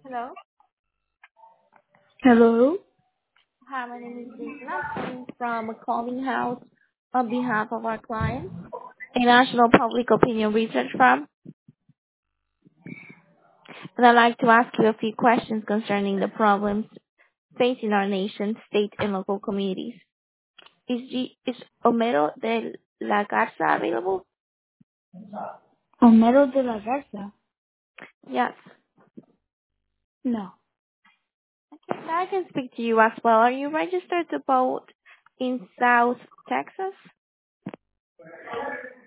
Hello. Hello. Hi, my name is Jason. I'm calling from a calling house on behalf of our client, a national public opinion research firm. And I'd like to ask you a few questions concerning the problems facing our nation, state, and local communities. Is Homero de la Garza available? Homero de la Garza. Yes. No. Okay, I can speak to you as well. Are you registered to vote in South Texas?